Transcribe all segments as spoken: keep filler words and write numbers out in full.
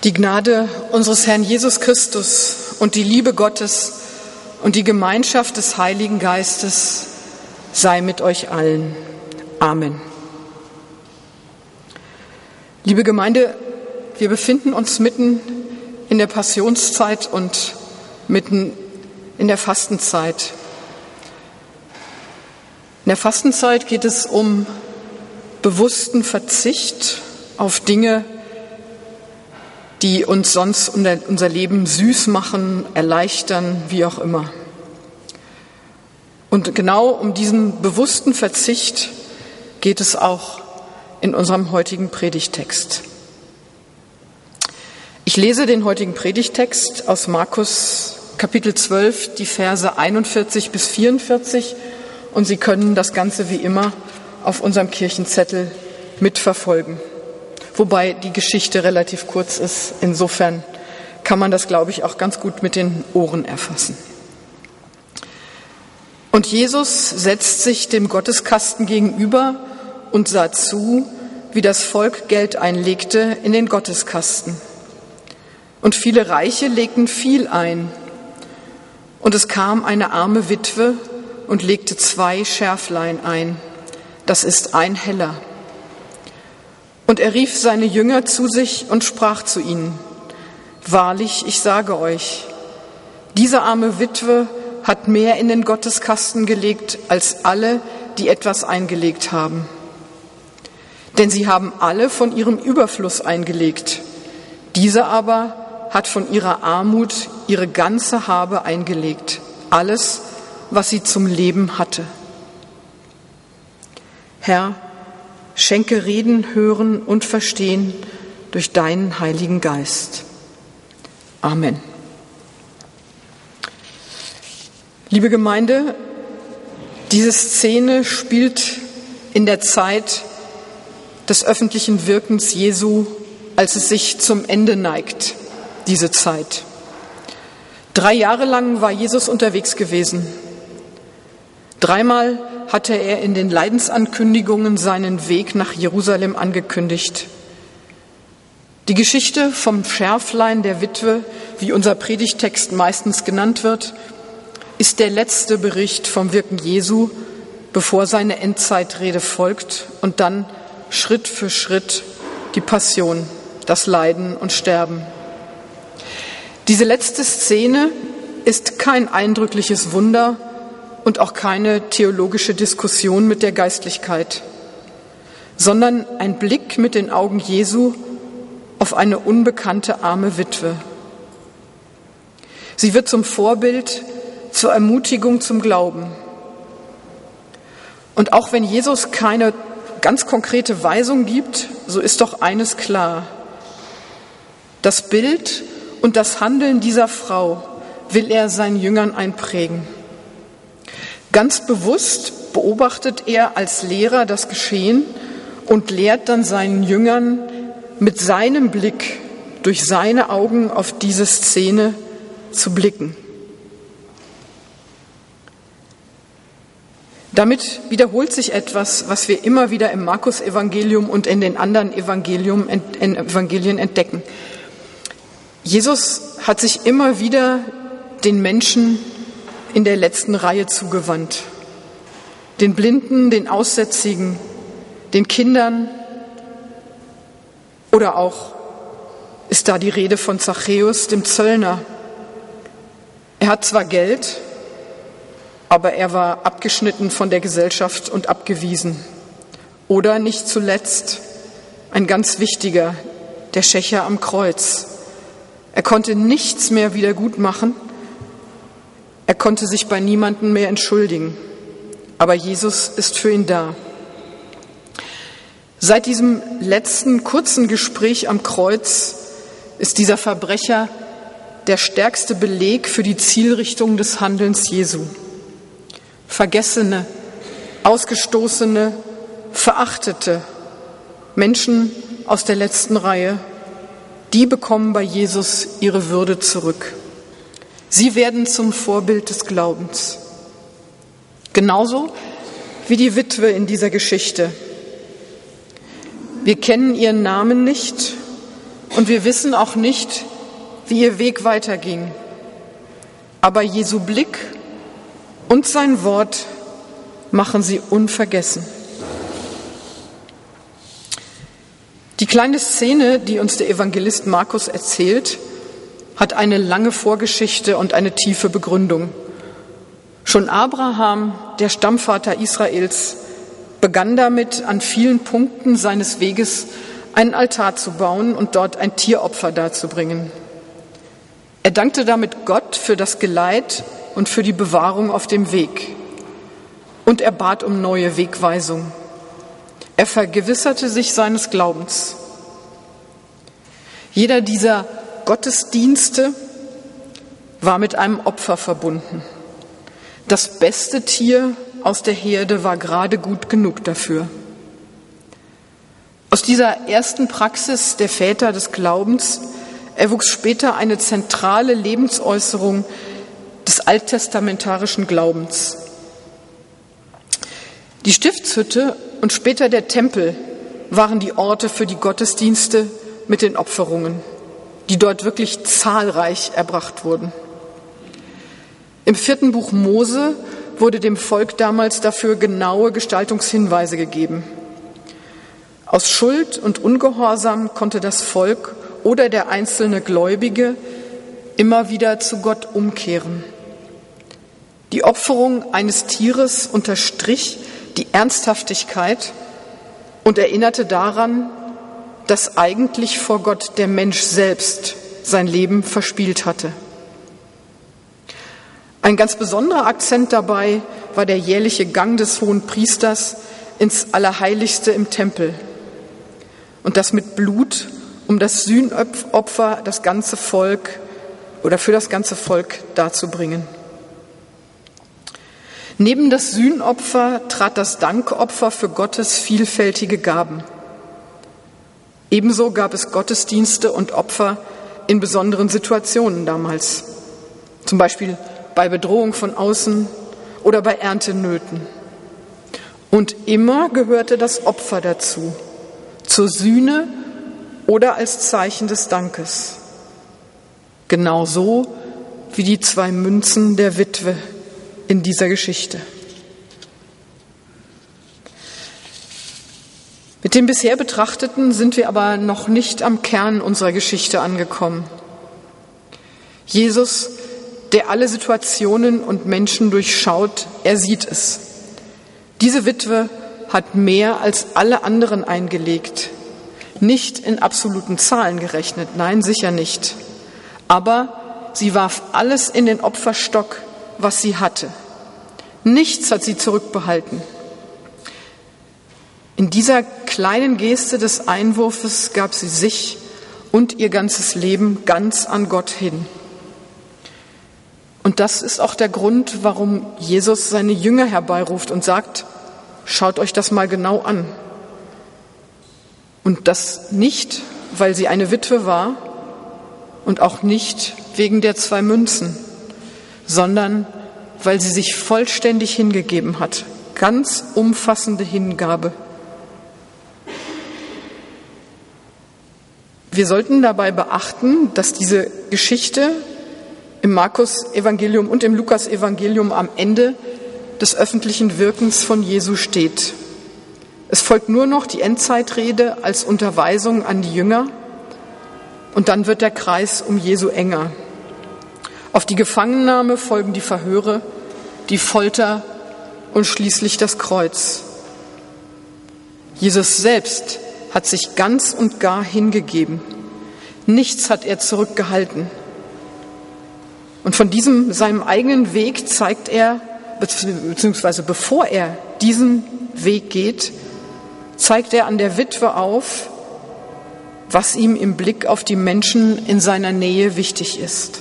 Die Gnade unseres Herrn Jesus Christus und die Liebe Gottes und die Gemeinschaft des Heiligen Geistes sei mit euch allen. Amen. Liebe Gemeinde, wir befinden uns mitten in der Passionszeit und mitten in der Fastenzeit. In der Fastenzeit geht es um bewussten Verzicht auf Dinge, die uns sonst unser Leben süß machen, erleichtern, wie auch immer. Und genau um diesen bewussten Verzicht geht es auch in unserem heutigen Predigtext. Ich lese den heutigen Predigtext aus Markus Kapitel zwölf, die Verse einundvierzig bis vierundvierzig, und Sie können das Ganze wie immer auf unserem Kirchenzettel mitverfolgen. Wobei die Geschichte relativ kurz ist. Insofern kann man das, glaube ich, auch ganz gut mit den Ohren erfassen. Und Jesus setzt sich dem Gotteskasten gegenüber und sah zu, wie das Volk Geld einlegte in den Gotteskasten. Und viele Reiche legten viel ein. Und es kam eine arme Witwe und legte zwei Scherflein ein. Das ist ein Heller. Und er rief seine Jünger zu sich und sprach zu ihnen: Wahrlich, ich sage euch, diese arme Witwe hat mehr in den Gotteskasten gelegt als alle, die etwas eingelegt haben. Denn sie haben alle von ihrem Überfluss eingelegt. Diese aber hat von ihrer Armut ihre ganze Habe eingelegt, alles, was sie zum Leben hatte. Herr, schenke Reden, Hören und Verstehen durch deinen Heiligen Geist. Amen. Liebe Gemeinde, diese Szene spielt in der Zeit des öffentlichen Wirkens Jesu, als es sich zum Ende neigt, diese Zeit. Drei Jahre lang war Jesus unterwegs gewesen. Dreimal hatte er in den Leidensankündigungen seinen Weg nach Jerusalem angekündigt. Die Geschichte vom Scherflein der Witwe, wie unser Predigtext meistens genannt wird, ist der letzte Bericht vom Wirken Jesu, bevor seine Endzeitrede folgt und dann Schritt für Schritt die Passion, das Leiden und Sterben. Diese letzte Szene ist kein eindrückliches Wunder und auch keine theologische Diskussion mit der Geistlichkeit, sondern ein Blick mit den Augen Jesu auf eine unbekannte arme Witwe. Sie wird zum Vorbild, zur Ermutigung zum Glauben. Und auch wenn Jesus keine ganz konkrete Weisung gibt, so ist doch eines klar: Das Bild und das Handeln dieser Frau will er seinen Jüngern einprägen. Ganz bewusst beobachtet er als Lehrer das Geschehen und lehrt dann seinen Jüngern mit seinem Blick, durch seine Augen auf diese Szene zu blicken. Damit wiederholt sich etwas, was wir immer wieder im Markus-Evangelium und in den anderen Evangelium, in Evangelien entdecken. Jesus hat sich immer wieder den Menschen in der letzten Reihe zugewandt. Den Blinden, den Aussätzigen, den Kindern. Oder auch ist da die Rede von Zachäus, dem Zöllner. Er hat zwar Geld, aber er war abgeschnitten von der Gesellschaft und abgewiesen. Oder nicht zuletzt ein ganz wichtiger, der Schächer am Kreuz. Er konnte nichts mehr wieder gut machen. Er konnte sich bei niemandem mehr entschuldigen. Aber Jesus ist für ihn da. Seit diesem letzten kurzen Gespräch am Kreuz ist dieser Verbrecher der stärkste Beleg für die Zielrichtung des Handelns Jesu. Vergessene, Ausgestoßene, Verachtete, Menschen aus der letzten Reihe, die bekommen bei Jesus ihre Würde zurück. Sie werden zum Vorbild des Glaubens. Genauso wie die Witwe in dieser Geschichte. Wir kennen ihren Namen nicht Und wir wissen auch nicht, wie ihr Weg weiterging. Aber Jesu Blick und sein Wort machen sie unvergessen. Die kleine Szene, die uns der Evangelist Markus erzählt, hat eine lange Vorgeschichte und eine tiefe Begründung. Schon Abraham, der Stammvater Israels, begann damit, an vielen Punkten seines Weges einen Altar zu bauen und dort ein Tieropfer darzubringen. Er dankte damit Gott für das Geleit und für die Bewahrung auf dem Weg. Und er bat um neue Wegweisung. Er vergewisserte sich seines Glaubens. Jeder dieser Gottesdienste war mit einem Opfer verbunden. Das beste Tier aus der Herde war gerade gut genug dafür. Aus dieser ersten Praxis der Väter des Glaubens erwuchs später eine zentrale Lebensäußerung des alttestamentarischen Glaubens. Die Stiftshütte und später der Tempel waren die Orte für die Gottesdienste mit den Opferungen, die dort wirklich zahlreich erbracht wurden. Im vierten Buch Mose wurde dem Volk damals dafür genaue Gestaltungshinweise gegeben. Aus Schuld und Ungehorsam konnte das Volk oder der einzelne Gläubige immer wieder zu Gott umkehren. Die Opferung eines Tieres unterstrich die Ernsthaftigkeit und erinnerte daran, dass eigentlich vor Gott der Mensch selbst sein Leben verspielt hatte. Ein ganz besonderer Akzent dabei war der jährliche Gang des Hohenpriesters ins Allerheiligste im Tempel und das mit Blut, um das Sühnopfer das ganze Volk oder für das ganze Volk darzubringen. Neben das Sühnopfer trat das Dankopfer für Gottes vielfältige Gaben. Ebenso gab es Gottesdienste und Opfer in besonderen Situationen damals, zum Beispiel bei Bedrohung von außen oder bei Erntenöten. Und immer gehörte das Opfer dazu, zur Sühne oder als Zeichen des Dankes. Genauso wie die zwei Münzen der Witwe in dieser Geschichte. Mit dem bisher Betrachteten sind wir aber noch nicht am Kern unserer Geschichte angekommen. Jesus, der alle Situationen und Menschen durchschaut, er sieht es. Diese Witwe hat mehr als alle anderen eingelegt. Nicht in absoluten Zahlen gerechnet, nein, sicher nicht. Aber sie warf alles in den Opferstock, was sie hatte. Nichts hat sie zurückbehalten. In dieser kleinen Geste des Einwurfes gab sie sich und ihr ganzes Leben ganz an Gott hin. Und das ist auch der Grund, warum Jesus seine Jünger herbeiruft und sagt, schaut euch das mal genau an. Und das nicht, weil sie eine Witwe war und auch nicht wegen der zwei Münzen, sondern weil sie sich vollständig hingegeben hat. Ganz umfassende Hingabe. Wir sollten dabei beachten, dass diese Geschichte im Markus-Evangelium und im Lukas-Evangelium am Ende des öffentlichen Wirkens von Jesu steht. Es folgt nur noch die Endzeitrede als Unterweisung an die Jünger und dann wird der Kreis um Jesu enger. Auf die Gefangennahme folgen die Verhöre, die Folter und schließlich das Kreuz. Jesus selbst hat sich ganz und gar hingegeben. Nichts hat er zurückgehalten. Und von diesem, seinem eigenen Weg zeigt er, beziehungsweise bevor er diesen Weg geht, zeigt er an der Witwe auf, was ihm im Blick auf die Menschen in seiner Nähe wichtig ist.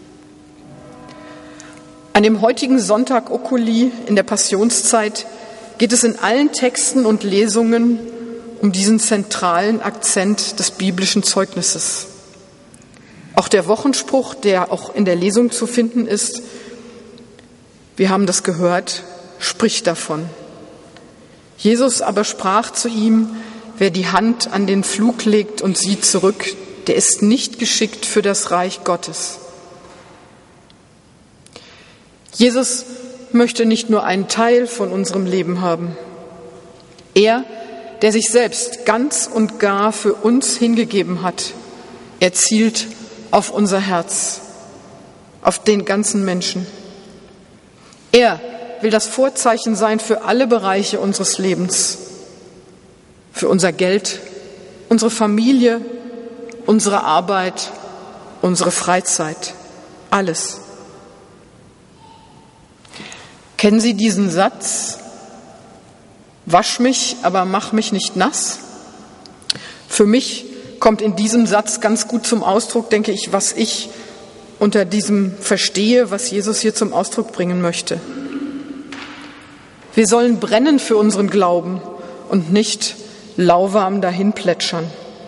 An dem heutigen Sonntag Oculi in der Passionszeit geht es in allen Texten und Lesungen um diesen zentralen Akzent des biblischen Zeugnisses. Auch der Wochenspruch, der auch in der Lesung zu finden ist, wir haben das gehört, spricht davon. Jesus aber sprach zu ihm, wer die Hand an den Pflug legt und sieht zurück, der ist nicht geschickt für das Reich Gottes. Jesus möchte nicht nur einen Teil von unserem Leben haben. Er, der sich selbst ganz und gar für uns hingegeben hat, er zielt auf unser Herz, auf den ganzen Menschen. Er will das Vorzeichen sein für alle Bereiche unseres Lebens, für unser Geld, unsere Familie, unsere Arbeit, unsere Freizeit, alles. Kennen Sie diesen Satz? Wasch mich, aber mach mich nicht nass. Für mich kommt in diesem Satz ganz gut zum Ausdruck, denke ich, was ich unter diesem verstehe, was Jesus hier zum Ausdruck bringen möchte. Wir sollen brennen für unseren Glauben und nicht lauwarm dahin plätschern.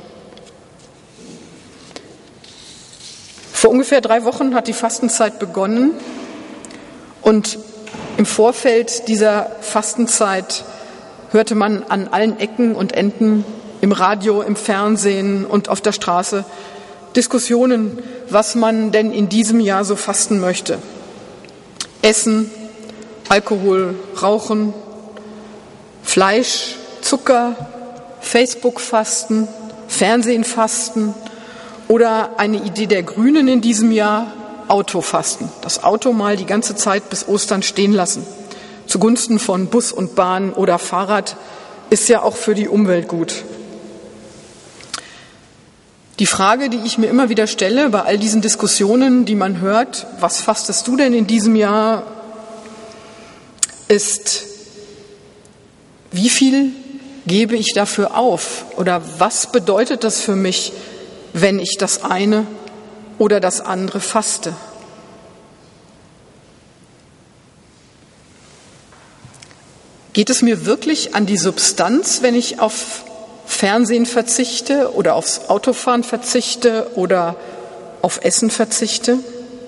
Vor ungefähr drei Wochen hat die Fastenzeit begonnen und im Vorfeld dieser Fastenzeit hörte man an allen Ecken und Enden, im Radio, im Fernsehen und auf der Straße Diskussionen, was man denn in diesem Jahr so fasten möchte. Essen, Alkohol, Rauchen, Fleisch, Zucker, Facebook-Fasten, Fernsehen-Fasten oder eine Idee der Grünen in diesem Jahr, Autofasten. Das Auto mal die ganze Zeit bis Ostern stehen lassen. Zugunsten von Bus und Bahn oder Fahrrad ist ja auch für die Umwelt gut. Die Frage, die ich mir immer wieder stelle bei all diesen Diskussionen, die man hört, was fastest du denn in diesem Jahr, ist, wie viel gebe ich dafür auf? Oder was bedeutet das für mich, wenn ich das eine oder das andere faste? Geht es mir wirklich an die Substanz, wenn ich auf Fernsehen verzichte oder aufs Autofahren verzichte oder auf Essen verzichte?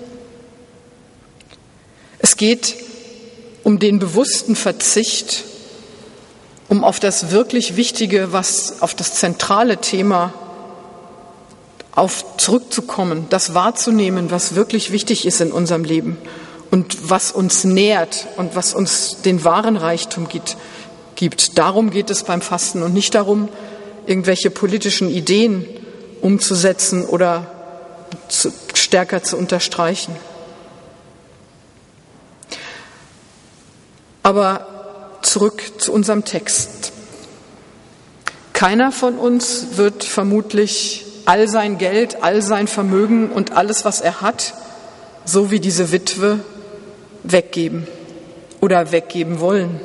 Es geht um den bewussten Verzicht, um auf das wirklich Wichtige, was auf das zentrale Thema auf zurückzukommen, das wahrzunehmen, was wirklich wichtig ist in unserem Leben und was uns nährt und was uns den wahren Reichtum gibt. gibt. Darum geht es beim Fasten und nicht darum, irgendwelche politischen Ideen umzusetzen oder zu, stärker zu unterstreichen. Aber zurück zu unserem Text. Keiner von uns wird vermutlich all sein Geld, all sein Vermögen und alles, was er hat, so wie diese Witwe, weggeben oder weggeben wollen.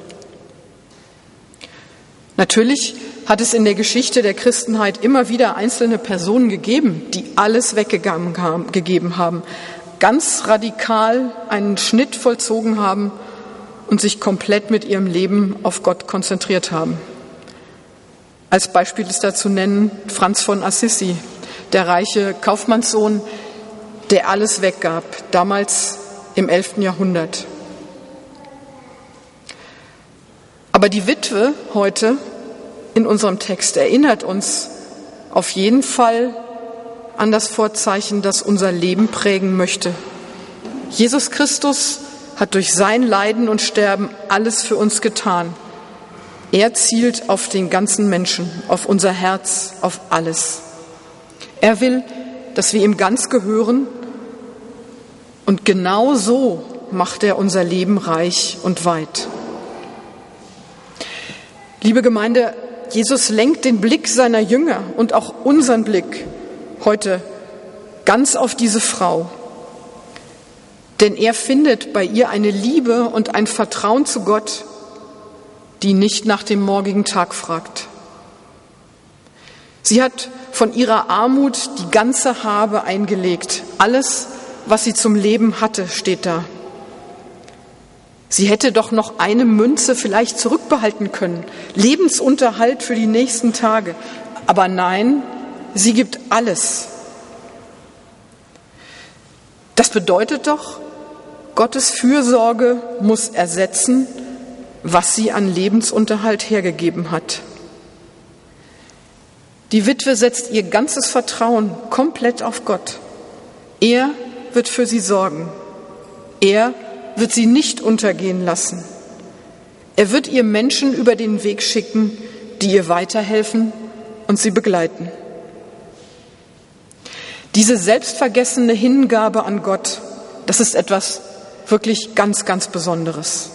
Natürlich hat es in der Geschichte der Christenheit immer wieder einzelne Personen gegeben, die alles weggegeben haben, ganz radikal einen Schnitt vollzogen haben und sich komplett mit ihrem Leben auf Gott konzentriert haben. Als Beispiel ist da zu nennen Franz von Assisi, der reiche Kaufmannssohn, der alles weggab, damals im elften Jahrhundert. Aber die Witwe heute in unserem Text erinnert uns auf jeden Fall an das Vorzeichen, das unser Leben prägen möchte. Jesus Christus hat durch sein Leiden und Sterben alles für uns getan. Er zielt auf den ganzen Menschen, auf unser Herz, auf alles. Er will, dass wir ihm ganz gehören und genau so macht er unser Leben reich und weit. Liebe Gemeinde, Jesus lenkt den Blick seiner Jünger und auch unseren Blick heute ganz auf diese Frau. Denn er findet bei ihr eine Liebe und ein Vertrauen zu Gott, die nicht nach dem morgigen Tag fragt. Sie hat von ihrer Armut die ganze Habe eingelegt. Alles, was sie zum Leben hatte, steht da. Sie hätte doch noch eine Münze vielleicht zurückbehalten können. Lebensunterhalt für die nächsten Tage. Aber nein, sie gibt alles. Das bedeutet doch, Gottes Fürsorge muss ersetzen, was sie an Lebensunterhalt hergegeben hat. Die Witwe setzt ihr ganzes Vertrauen komplett auf Gott. Er wird für sie sorgen. Er wird sie nicht untergehen lassen. Er wird ihr Menschen über den Weg schicken, die ihr weiterhelfen und sie begleiten. Diese selbstvergessene Hingabe an Gott, das ist etwas wirklich ganz, ganz Besonderes.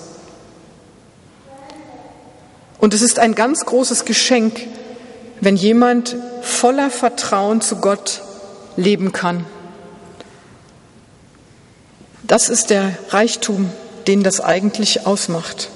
Und es ist ein ganz großes Geschenk, wenn jemand voller Vertrauen zu Gott leben kann. Das ist der Reichtum, den das eigentlich ausmacht.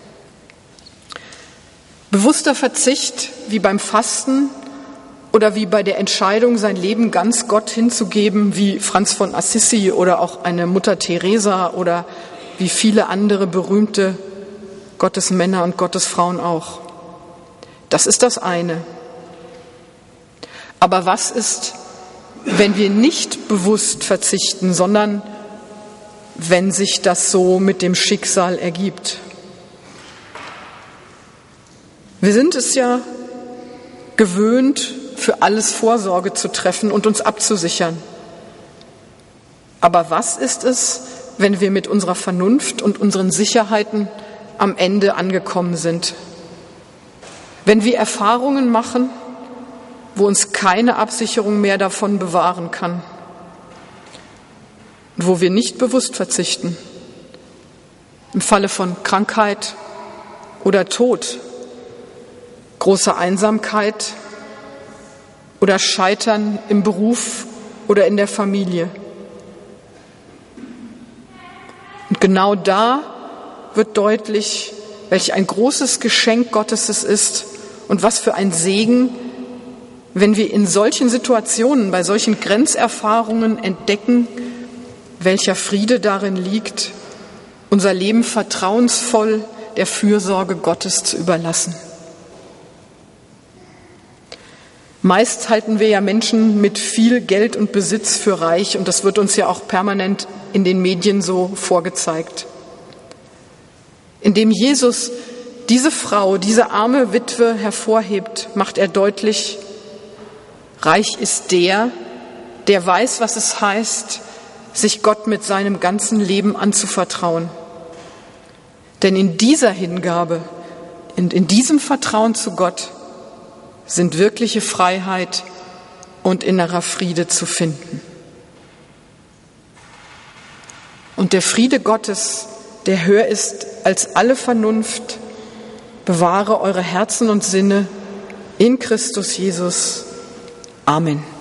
Bewusster Verzicht, wie beim Fasten oder wie bei der Entscheidung, sein Leben ganz Gott hinzugeben, wie Franz von Assisi oder auch eine Mutter Teresa oder wie viele andere berühmte Gottesmänner und Gottesfrauen auch. Das ist das eine. Aber was ist, wenn wir nicht bewusst verzichten, sondern wenn sich das so mit dem Schicksal ergibt? Wir sind es ja gewöhnt, für alles Vorsorge zu treffen und uns abzusichern. Aber was ist es, wenn wir mit unserer Vernunft und unseren Sicherheiten am Ende angekommen sind? Wenn wir Erfahrungen machen, wo uns keine Absicherung mehr davon bewahren kann, und wo wir nicht bewusst verzichten, im Falle von Krankheit oder Tod, großer Einsamkeit oder Scheitern im Beruf oder in der Familie. Und genau da wird deutlich, welch ein großes Geschenk Gottes es ist und was für ein Segen, wenn wir in solchen Situationen, bei solchen Grenzerfahrungen entdecken, welcher Friede darin liegt, unser Leben vertrauensvoll der Fürsorge Gottes zu überlassen. Meist halten wir ja Menschen mit viel Geld und Besitz für reich und das wird uns ja auch permanent in den Medien so vorgezeigt. Indem Jesus diese Frau, diese arme Witwe hervorhebt, macht er deutlich, reich ist der, der weiß, was es heißt, sich Gott mit seinem ganzen Leben anzuvertrauen. Denn in dieser Hingabe und in diesem Vertrauen zu Gott sind wirkliche Freiheit und innerer Friede zu finden. Und der Friede Gottes, der höher ist als alle Vernunft, bewahre eure Herzen und Sinne in Christus Jesus. Amen.